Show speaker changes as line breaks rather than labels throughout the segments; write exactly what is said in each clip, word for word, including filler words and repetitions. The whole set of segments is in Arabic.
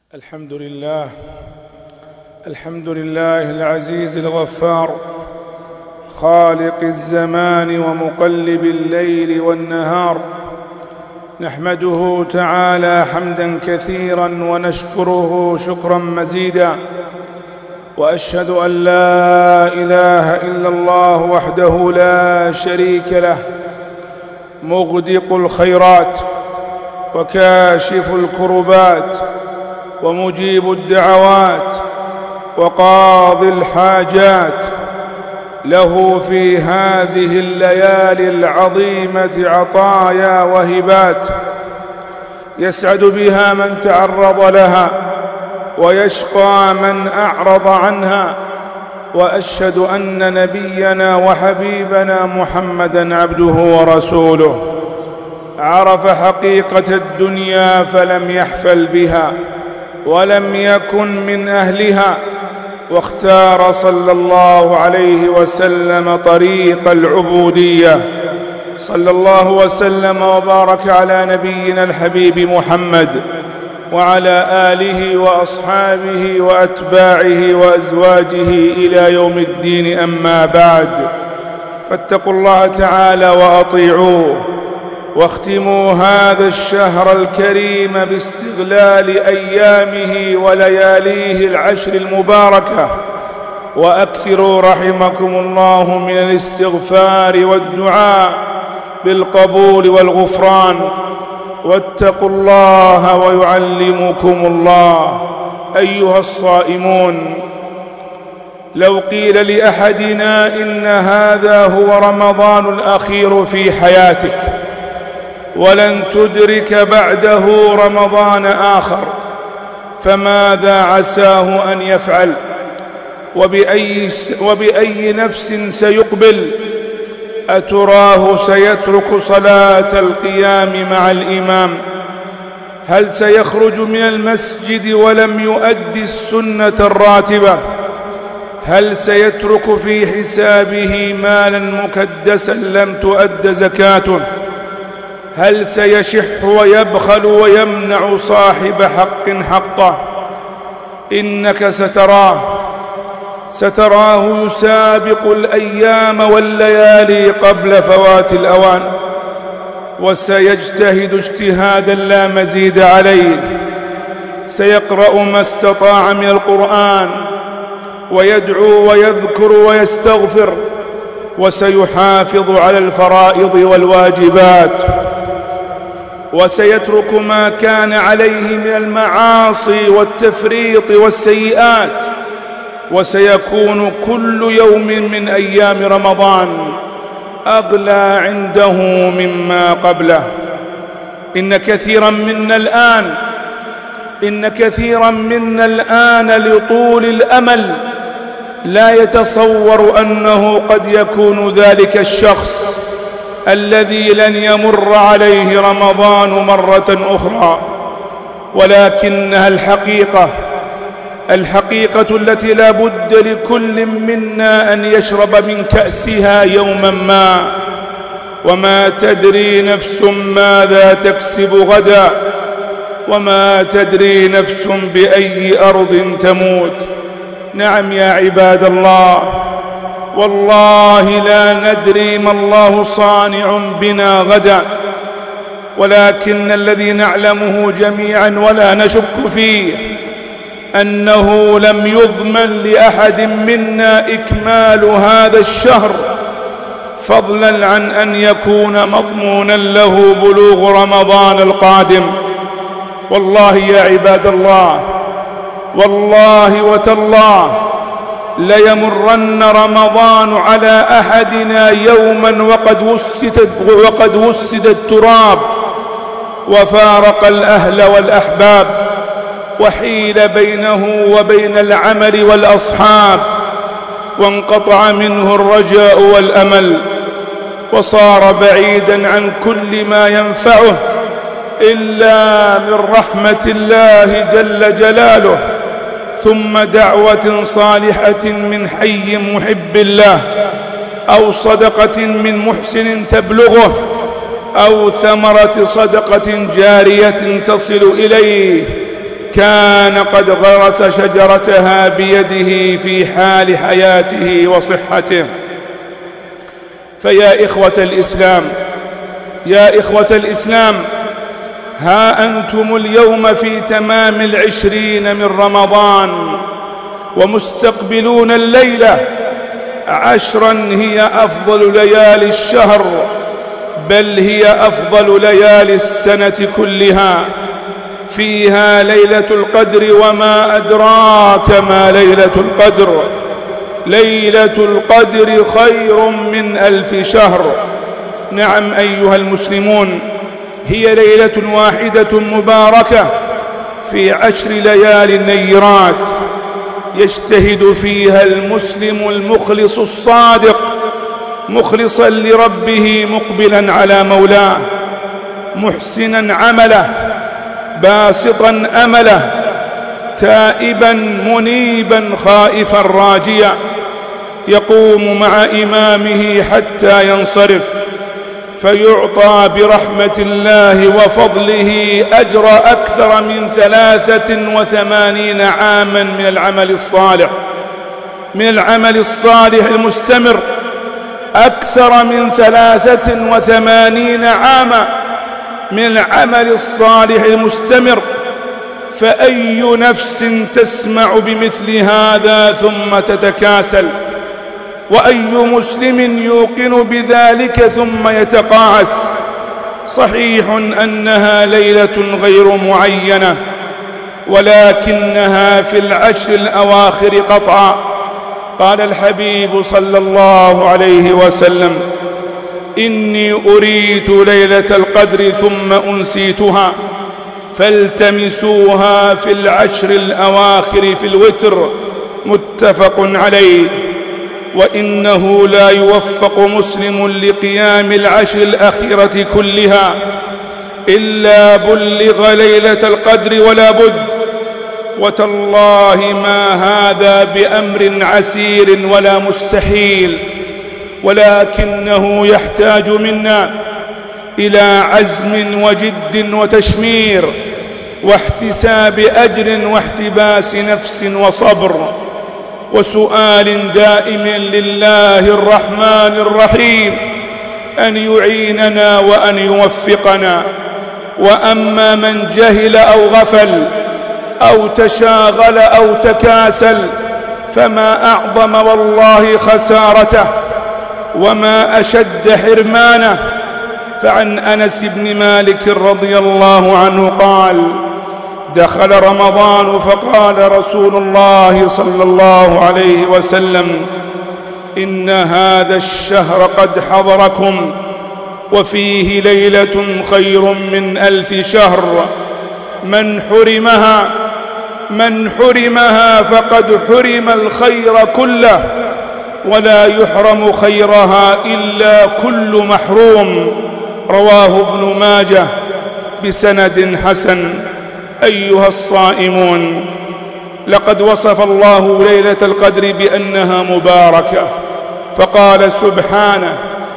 الحمد لله الحمد لله العزيز الغفار، خالق الزمان ومقلب الليل والنهار، نحمده تعالى حمدا كثيرا ونشكره شكرا مزيدا، وأشهد أن لا إله إلا الله وحده لا شريك له، مغدق الخيرات وكاشف الكربات ومجيب الدعوات وقاضي الحاجات، له في هذه الليالي العظيمة عطايا وهبات يسعد بها من تعرض لها ويشقى من أعرض عنها. وأشهد أن نبينا وحبيبنا محمدًا عبده ورسوله، عرف حقيقة الدنيا فلم يحفل بها ولم يكن من أهلها، واختار صلى الله عليه وسلم طريق العبودية. صلى الله وسلم وبارك على نبينا الحبيب محمد وعلى آله وأصحابه وأتباعه وأزواجه إلى يوم الدين. أما بعد، فاتقوا الله تعالى وأطيعوه، واختموا هذا الشهر الكريم باستغلال أيامه ولياليه العشر المباركة، وأكثروا رحمكم الله من الاستغفار والدعاء بالقبول والغفران، واتقوا الله ويعلمكم الله. أيها الصائمون، لو قيل لأحدنا إن هذا هو رمضان الأخير في حياتك ولن تدرك بعده رمضان آخر، فماذا عساه أن يفعل؟ وبأي, وبأي نفس سيقبل؟ أتراه سيترك صلاة القيام مع الإمام؟ هل سيخرج من المسجد ولم يؤدي السنة الراتبة؟ هل سيترك في حسابه مالا مكدسا لم تؤد زكاته؟ هل سيشح ويبخل ويمنع صاحب حق حقه؟ إنك ستراه ستراه يسابق الأيام والليالي قبل فوات الأوان، وسيجتهد اجتهادا لا مزيد عليه، سيقرأ ما استطاع من القرآن ويدعو ويذكر ويستغفر، وسيحافظ على الفرائض والواجبات، وسيترك ما كان عليه من المعاصي والتفريط والسيئات، وسيكون كل يوم من أيام رمضان أغلى عنده مما قبله. إن كثيرا منا الآن إن كثيرا منا الآن لطول الأمل لا يتصور أنه قد يكون ذلك الشخص الذي لن يمر عليه رمضان مرة أخرى، ولكنها الحقيقة الحقيقة التي لا بد لكل منا أن يشرب من كأسها يوما ما، وما تدري نفس ماذا تكسب غدا، وما تدري نفس بأي أرض تموت. نعم يا عباد الله، والله لا ندري ما الله صانع بنا غدا، ولكن الذي نعلمه جميعا ولا نشك فيه أنه لم يضمن لأحد منا إكمال هذا الشهر، فضلا عن أن يكون مضمونا له بلوغ رمضان القادم. والله يا عباد الله، والله وتالله ليمرن رمضان على أحدنا يوما وقد وسد وقد وسد التراب، وفارق الأهل والأحباب، وحيل بينه وبين العمل والأصحاب، وانقطع منه الرجاء والأمل، وصار بعيدا عن كل ما ينفعه إلا من رحمة الله جل جلاله، ثم دعوة صالحة من حي محب الله، أو صدقة من محسن تبلغه، أو ثمرة صدقة جارية تصل إليه، كان قد غرس شجرتها بيده في حال حياته وصحته. فيا إخوة الإسلام يا إخوة الإسلام ها أنتم اليوم في تمام العشرين من رمضان، ومستقبلون الليلة عشرا هي أفضل ليالي الشهر، بل هي أفضل ليالي السنة كلها. فيها ليلة القدر، وما أدراك ما ليلة القدر. ليلة القدر خير من ألف شهر. نعم أيها المسلمون، هي ليلة واحدة مباركة في عشر ليالي النيرات، يجتهد فيها المسلم المخلص الصادق مخلصا لربه مقبلا على مولاه، محسنا عمله، باسطا أمله، تائبا منيبا خائفا راجيا، يقوم مع إمامه حتى ينصرف، فيعطى برحمة الله وفضله أجر أكثر من ثلاثة وثمانين عاما من العمل الصالح من العمل الصالح المستمر، أكثر من ثلاثة وثمانين عاما من العمل الصالح المستمر. فأي نفس تسمع بمثل هذا ثم تتكاسل؟ وأي مسلم يوقن بذلك ثم يتقاعس؟ صحيح أنها ليلة غير معينة، ولكنها في العشر الأواخر قطعا. قال الحبيب صلى الله عليه وسلم: إني أريت ليلة القدر ثم أنسيتها، فالتمسوها في العشر الأواخر في الوتر. متفق عليه. وإنه لا يوفق مسلم لقيام العشر الأخيرة كلها إلا بلغ ليلة القدر ولا بد. وتالله ما هذا بأمر عسير ولا مستحيل، ولكنه يحتاج منا إلى عزم وجد وتشمير واحتساب أجر واحتباس نفس وصبر وسؤال دائم لله الرحمن الرحيم أن يعيننا وأن يوفقنا. وأما من جهل أو غفل أو تشاغل أو تكاسل فما أعظم والله خسارته وما أشد حرمانه. فعن أنس بن مالك رضي الله عنه قال: دخل رمضان فقال رسول الله صلى الله عليه وسلم: إن هذا الشهر قد حضركم، وفيه ليلة خير من ألف شهر، من حرمها من حرمها فقد حرم الخير كله، ولا يحرم خيرها إلا كل محروم. رواه ابن ماجه بسند حسن. أيها الصائمون، لقد وصف الله ليلة القدر بأنها مباركة، فقال سبحانه: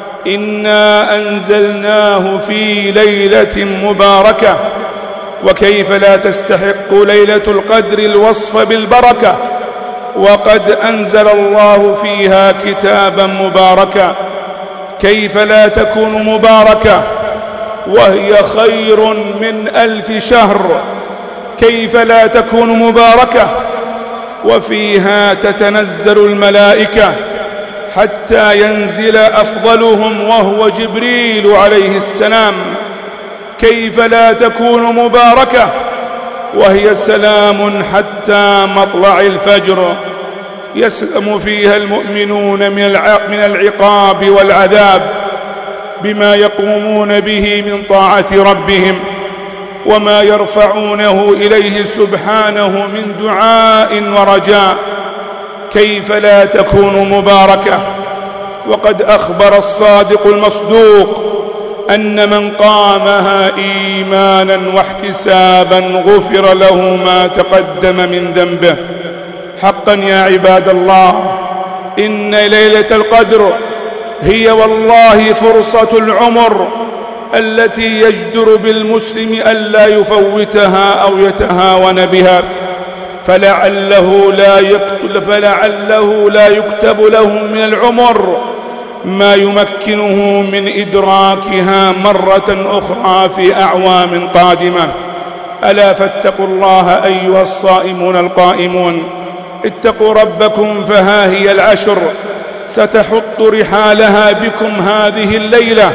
إنا أنزلناه في ليلة مباركة. وكيف لا تستحق ليلة القدر الوصف بالبركة وقد أنزل الله فيها كتابا مباركا؟ كيف لا تكون مباركة وهي خير من ألف شهر؟ كيف لا تكون مباركة وفيها تتنزل الملائكة حتى ينزل أفضلهم وهو جبريل عليه السلام؟ كيف لا تكون مباركة وهي سلام حتى مطلع الفجر، يسلم فيها المؤمنون من العقاب والعذاب بما يقومون به من طاعة ربهم وما يرفعونه إليه سبحانه من دعاء ورجاء. كيف لا تكون مباركة وقد أخبر الصادق المصدوق أن من قامها إيمانا واحتسابا غفر له ما تقدم من ذنبه. حقا يا عباد الله، إن ليلة القدر هي والله فرصة العمر التي يجدر بالمسلم ألا يفوتها أو يتهاون بها، فلعله لا يكتب, فلعله لا يكتب له من العمر ما يمكنه من إدراكها مرة أخرى في أعوام قادمة. ألا فاتقوا الله أيها الصائمون القائمون، اتقوا ربكم، فها هي العشر ستحط رحالها بكم هذه الليلة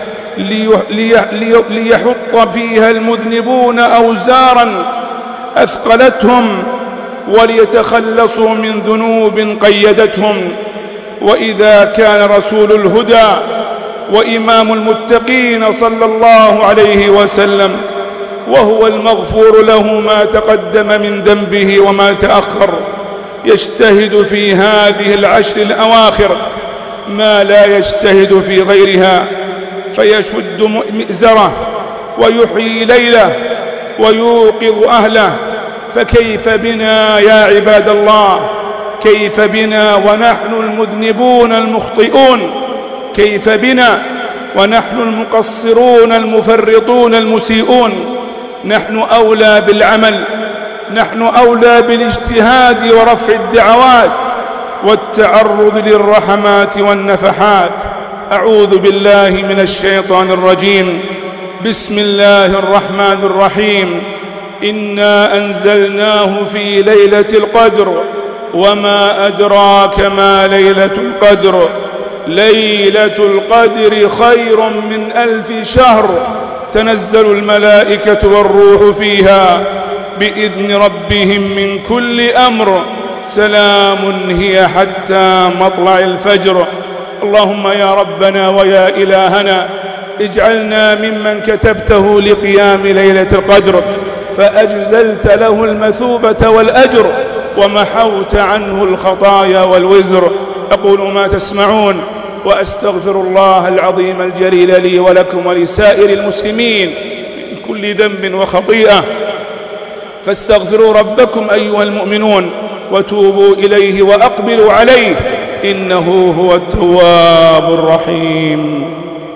ليحط فيها المذنبون أوزارا أثقلتهم وليتخلصوا من ذنوب قيدتهم. وإذا كان رسول الهدى وإمام المتقين صلى الله عليه وسلم وهو المغفور له ما تقدم من ذنبه وما تأخر يجتهد في هذه العشر الأواخر ما لا يجتهد في غيرها، فيشد مئزره ويحيي ليله ويوقظ أهله، فكيف بنا يا عباد الله؟ كيف بنا ونحن المذنبون المخطئون؟ كيف بنا ونحن المقصرون المفرطون المسيئون؟ نحن أولى بالعمل، نحن أولى بالاجتهاد ورفع الدعوات والتعرض للرحمات والنفحات. أعوذ بالله من الشيطان الرجيم. بسم الله الرحمن الرحيم. إنا أنزلناه في ليلة القدر وما أدراك ما ليلة القدر. ليلة القدر خير من ألف شهر، تنزل الملائكة والروح فيها بإذن ربهم من كل أمر، سلام هي حتى مطلع الفجر. اللهم يا ربنا ويا إلهنا اجعلنا ممن كتبته لقيام ليلة القدر فأجزلت له المثوبة والأجر ومحوت عنه الخطايا والوزر. أقول ما تسمعون وأستغفر الله العظيم الجليل لي ولكم ولسائر المسلمين من كل ذنب وخطيئة، فاستغفروا ربكم أيها المؤمنون وتوبوا إليه وأقبلوا عليه، إنه هو التواب الرحيم.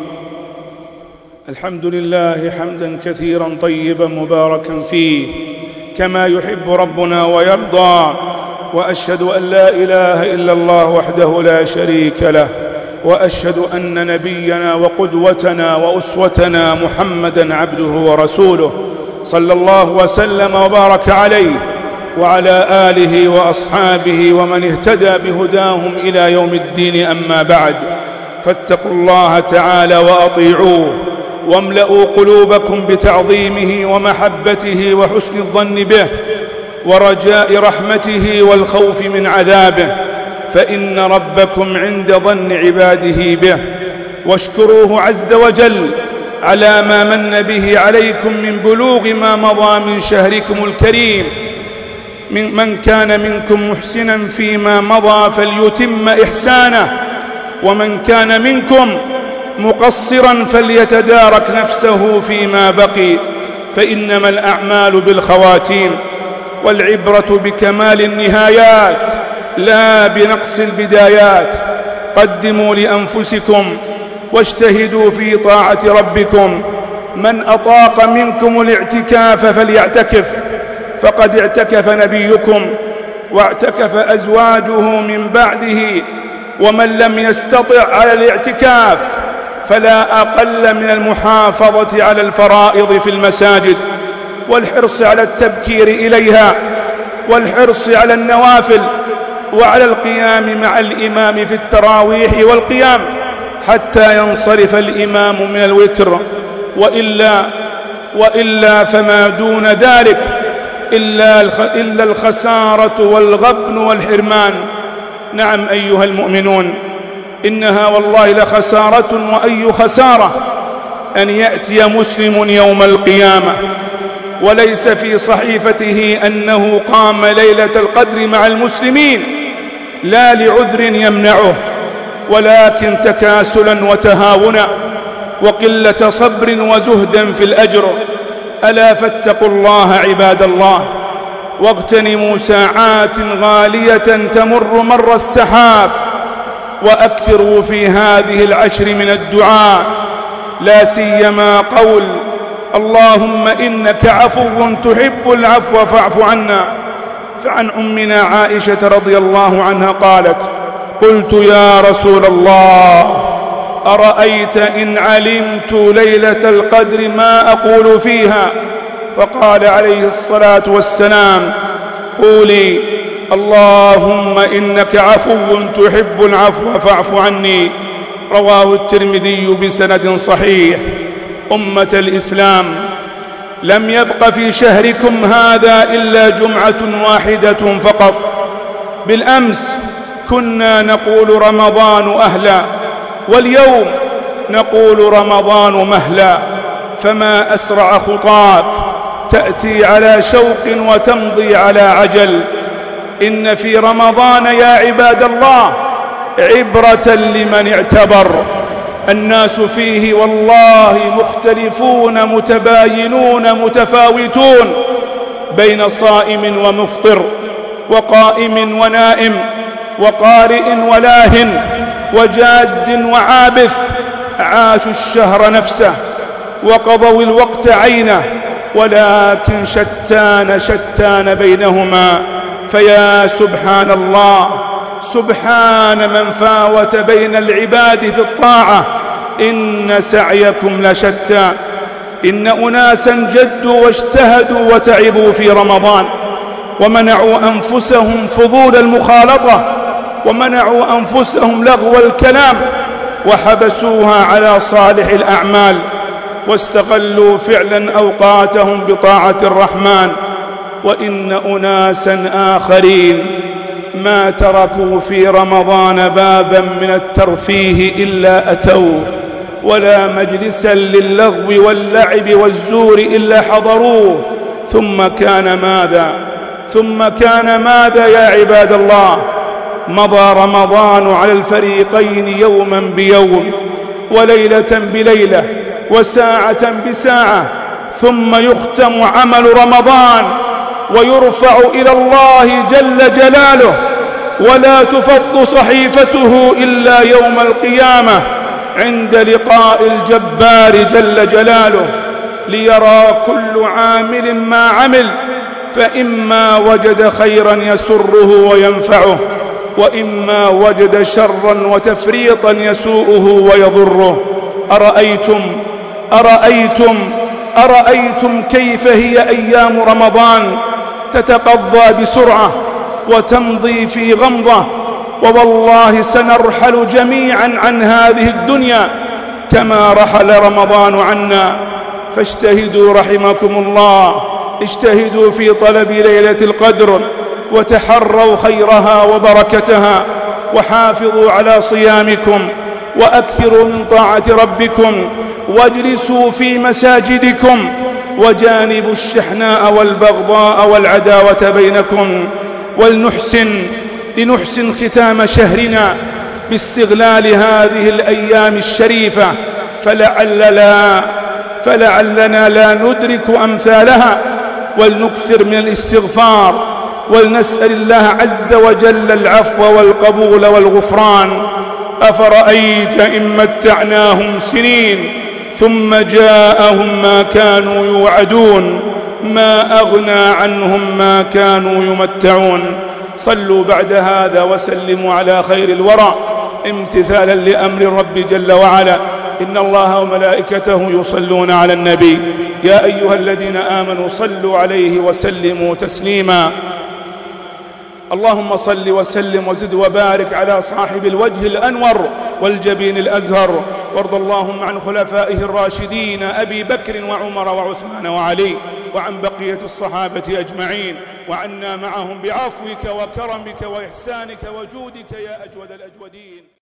الحمد لله حمدا كثيرا طيبا مباركا فيه كما يحب ربنا ويرضى، وأشهد أن لا إله إلا الله وحده لا شريك له، وأشهد أن نبينا وقدوتنا وأسوتنا محمدا عبده ورسوله صلى الله وسلم وبارك عليه وعلى آله وأصحابه ومن اهتدى بهداهم إلى يوم الدين. أما بعد، فاتقوا الله تعالى وأطيعوه، واملأوا قلوبكم بتعظيمه ومحبته وحسن الظن به ورجاء رحمته والخوف من عذابه، فإن ربكم عند ظن عباده به. واشكروه عز وجل على ما من به عليكم من بلوغ ما مضى من شهركم الكريم. من, من كان منكم محسنا فيما مضى فليتم إحسانه، ومن كان منكم مقصرا فليتدارك نفسه فيما بقي، فإنما الأعمال بالخواتيم، والعبرة بكمال النهايات لا بنقص البدايات. قدموا لأنفسكم واجتهدوا في طاعة ربكم. من أطاق منكم الاعتكاف فليعتكف، فقد اعتكف نبيكم واعتكف أزواجه من بعده. ومن لم يستطع على الاعتكاف فلا أقل من المحافظة على الفرائض في المساجد، والحرص على التبكير إليها، والحرص على النوافل، وعلى القيام مع الإمام في التراويح والقيام حتى ينصرف الإمام من الوتر، وإلا, وإلا فما دون ذلك إلا, إلا الخسارة والغبن والحرمان. نعم أيها المؤمنون، إنها والله لخسارة، وأي خسارة أن يأتي مسلم يوم القيامة وليس في صحيفته أنه قام ليلة القدر مع المسلمين، لا لعذر يمنعه، ولكن تكاسلا وتهاونا وقلة صبر وزهدا في الأجر. ألا فاتقوا الله عباد الله، واغتنموا ساعات غالية تمر مر السحاب، وأكثروا في هذه العشر من الدعاء، لا سيما قول اللهم إنك عفو تحب العفو فاعف عنا. فعن أمنا عائشة رضي الله عنها قالت: قلت يا رسول الله أرأيت إن علمت ليلة القدر ما أقول فيها؟ فقال عليه الصلاة والسلام: قولي اللهم إنك عفو تحب العفو فاعف عني. رواه الترمذي بسند صحيح. أمة الإسلام، لم يبق في شهركم هذا إلا جمعة واحدة فقط. بالأمس كنا نقول رمضان أهلا، واليوم نقول رمضان مهلا. فما أسرع خطاك تأتي على شوق وتمضي على عجل. إن في رمضان يا عباد الله عبرة لمن اعتبر. الناس فيه والله مختلفون متباينون متفاوتون، بين صائم ومفطر، وقائم ونائم، وقارئ ولاهٍ، وجاد وعابث. عاشوا الشهر نفسه وقضوا الوقت عينه، ولكن شتان شتان بينهما. فيا سبحان الله، سبحان من فاوت بين العباد في الطاعة. إن سعيكم لشتى. إن أناسا جدوا واجتهدوا وتعبوا في رمضان، ومنعوا أنفسهم فضول المخالطة، ومنعوا أنفسهم لغو الكلام، وحبسوها على صالح الأعمال، واستغلوا فعلا أوقاتهم بطاعة الرحمن. وإن أناسا آخرين ما تركوا في رمضان بابا من الترفيه إلا أتوا، ولا مجلسا للغو واللعب والزور إلا حضروه. ثم كان ماذا؟ ثم كان ماذا يا عباد الله؟ مضى رمضان على الفريقين يوما بيوم، وليلة بليلة، وساعة بساعة، ثم يختم عمل رمضان ويرفع إلى الله جل جلاله، ولا تفض صحيفته إلا يوم القيامة عند لقاء الجبار جل جلاله، ليرى كل عامل ما عمل، فإما وجد خيرا يسره وينفعه، وإما وجد شرا وتفريطا يسوءه ويضره. أرأيتم أرأيتم أرأيتم كيف هي أيام رمضان تتقضى بسرعة وتمضي في غمضة، ووالله سنرحل جميعا عن هذه الدنيا كما رحل رمضان عنا. فاجتهدوا رحمكم الله، اجتهدوا في طلب ليلة القدر، وتحروا خيرها وبركتها، وحافظوا على صيامكم، وأكثروا من طاعة ربكم، واجلسوا في مساجدكم، وجانبوا الشحناء والبغضاء والعداوة بينكم. ولنحسن لنحسن ختام شهرنا باستغلال هذه الأيام الشريفة، فلعل لا فلعلنا لا ندرك أمثالها. ولنكثر من الاستغفار، ولنسأل الله عز وجل العفو والقبول والغفران. أفرأيت إن متعناهم سنين ثم جاءهم ما كانوا يوعدون ما أغنى عنهم ما كانوا يمتعون. صلوا بعد هذا وسلموا على خير الورى امتثالا لأمر الرب جل وعلا. إن الله وملائكته يصلون على النبي يا أيها الذين آمنوا صلوا عليه وسلموا تسليما. اللهم صل وسلم وزد وبارك على صاحب الوجه الأنور والجبين الأزهر، وارض اللهم عن خلفائه الراشدين أبي بكر وعمر وعثمان وعلي، وعن بقية الصحابة أجمعين، وعنا معهم بعفوك وكرمك وإحسانك وجودك يا أجود الأجودين.